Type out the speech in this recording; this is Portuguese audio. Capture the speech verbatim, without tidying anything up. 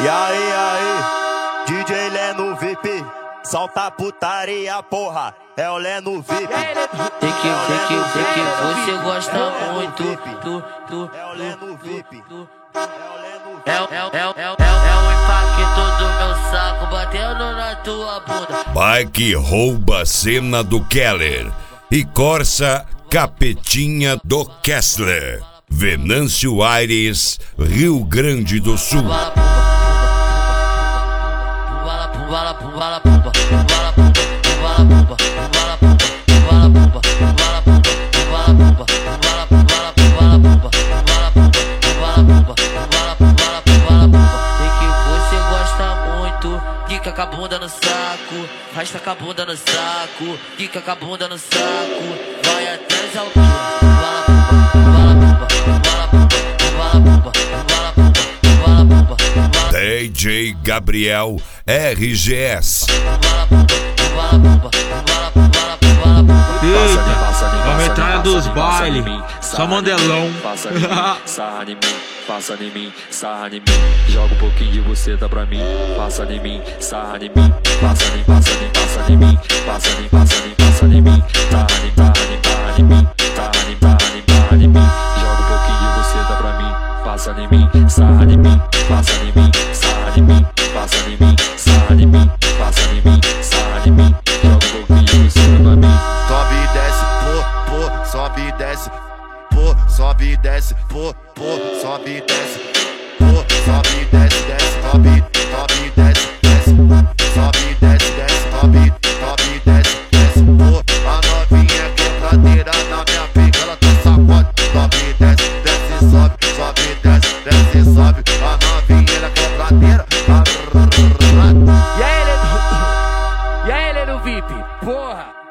E aí, aí, D J Leno V I P, solta a putaria, porra, é o Leno V I P. Sei que, sei que, sei que você gosta muito do, do, é o Leno V I P. É, é, é, é, é, é o impacto do meu saco batendo na tua bunda. Bike rouba a cena do Keller e Corsa capetinha do Kessler. Venâncio Aires, Rio Grande do Sul. Quica com a bunda no saco, rasta com a bunda no saco, quica com a bunda no saco, vai até as alturas. D J Gabriel R G S. Eita, a metralha dos bailes, só mandelão. Passa em mim, sarra em mim, passa em mim, sarra em mim. Joga um pouquinho de você, dá pra mim. Passa em mim, sarra em mim, passa em mim, passa em mim, passa em mim, passa em mim, passa em mim, passa em mim. Sarra em mim, sarra em mim, sarra em mim, sarra em mim, sarra em mim. Joga um pouquinho de você, dá pra mim. Passa em mim, sarra em mim, passa em mim, sarra em mim, passa em mim, sarra em mim, passa em mim, sarra em mim. Joga um pouquinho de você, dá pra mim. Sobe e desce, pô, pô, sobe e desce, pô, sobe e desce, pô, pô, sobe e desce, pô, sobe e desce, desce, sobe, sobe e desce, desce, sobe e desce, desce, sobe, sobe e desce, desce, pô, a novinha quebradeira na minha pica, ela tá sacode, sobe e desce, desce, sobe, sobe e desce, desce, e sobe, a novinha ela quebradeira. E aí, ele, e aí, ele no V I P, porra.